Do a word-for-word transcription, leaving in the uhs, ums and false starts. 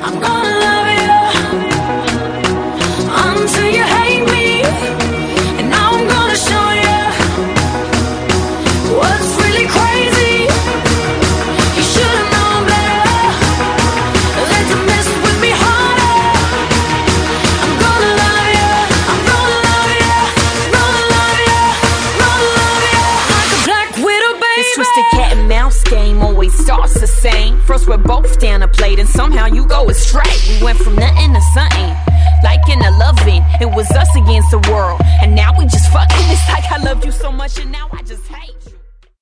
I'm gonna love you until you hate me, and now I'm gonna show you what's really crazy. You should've known better than to mess with me harder. I'm gonna love you, I'm gonna love you, gonna love you, gonna love you like a black widow, baby. This twisted cat and mouse game always starts the same. First we're both down a plate and somehow you go astray. We went from nothing to something, like in a loving. It was us against the world, and now we just fucking. It's like I loved you so much and now I just hate.